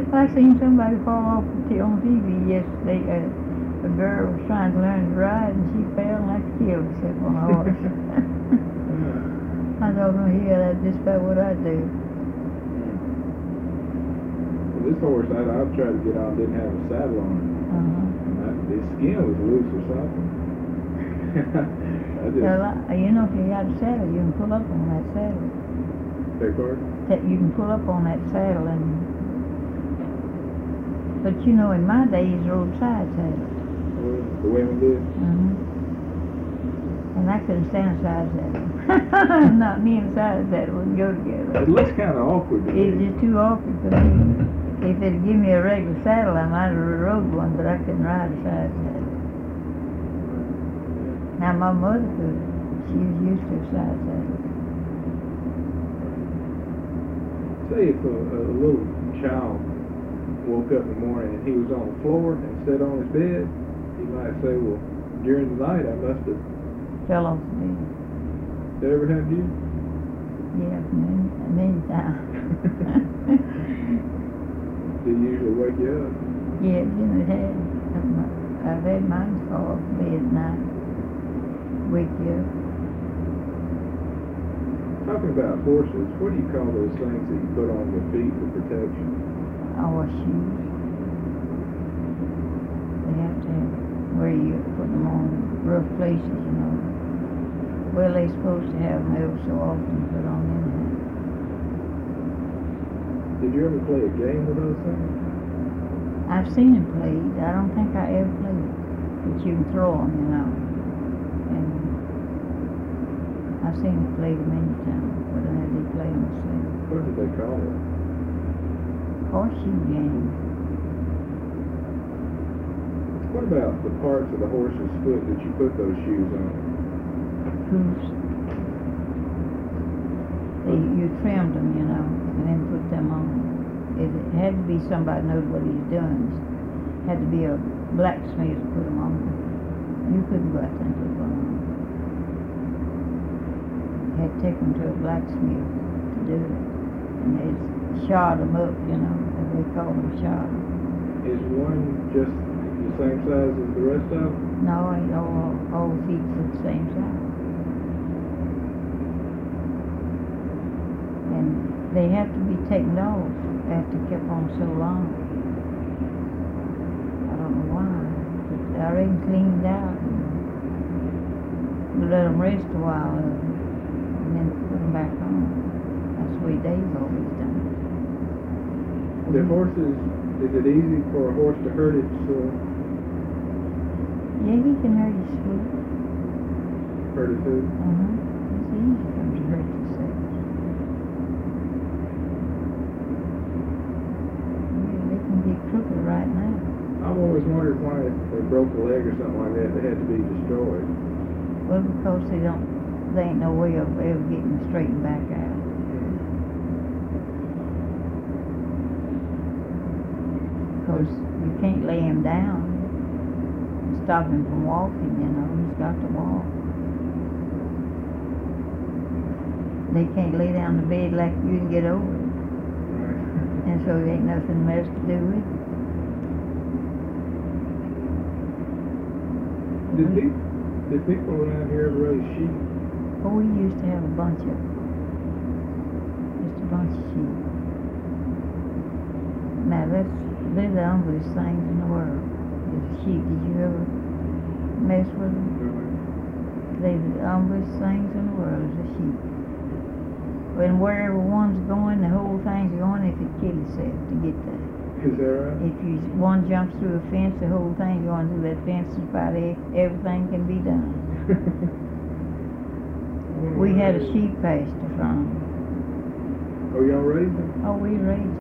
I seen somebody fall off on TV yesterday. A girl was trying to learn to ride and she fell and had to kill herself on a horse. I told him, yeah, that's just about what I do. Well, this horse I've tried to get on didn't have a saddle on it. His skin was loose or something. Well, you know, if you got a saddle, you can pull up on that saddle. Beg pardon? You can pull up on that saddle but you know, in my days, roadside saddles. The women did? And I couldn't stand a side saddle. Not me and a side saddle wouldn't go together. It looks kind of awkward to me. It's just too awkward for me. If it'd give me a regular saddle, I might have rode one, but I couldn't ride a side saddle. Now, my mother could. She was used to a side saddle. Say if a little child woke up in the morning and he was on the floor instead on his bed, he might say, well, during the night I must have fell off the bed. Did that ever happen to you? Yeah, many times. Did it usually wake you up? Yeah, it has. I've had mine fall off the bed at night. Wake you up. Talking about horses, what do you call those things that you put on your feet for protection? Our shoes. They have to have where you put them on rough places, you know. Well, they're supposed to have them every so often put on anyhow. Did you ever play a game with those things? I've seen them played. I don't think I ever played it. But you can throw them, you know. And I've seen them played many times, but I had to play them myself. What did they call it? Horseshoe game. What about the parts of the horse's foot that you put those shoes on? Hooves. You trimmed them, you know, and then put them on. It had to be somebody who knows what he's doing. It had to be a blacksmith to put them on. You couldn't go out there and put one on. You had to take them to a blacksmith to do it. And they shod them up, you know, as they call them, shod. Is one just the same size as the rest of them? No, ain't all feet are the same size. And they have to be taken off after kept on so long. I don't know why, but they already cleaned out. We let them rest a while and then put them back on. That's the way Dave's always done it. The horses, is it easy for a horse to hurt its Yeah, he can hurt his foot. Hurt its foot? It's easy for him to hurt himself. Yeah, they can get crooked right now. I've always wondered why if they broke a leg or something like that, they had to be destroyed. Well, because they ain't no way of ever getting straightened back out. Because you can't lay him down and stop him from walking, you know. He's got to walk. They can't lay down the bed like you and get over it. And so there ain't nothing else to do with it. Did people around here ever raise sheep? Oh, we used to have a bunch of them. Just a bunch of sheep. Now, they're the ugliest things in the world. Is sheep. Did you ever mess with them? They're the ugliest things in the world is a sheep. When wherever one's going, the whole thing's going, they could kill itself to get there. Is that right? If one jumps through a fence, the whole thing going through that fence is about everything can be done. We had a sheep pasture from. Oh, y'all raised them? Oh, we raised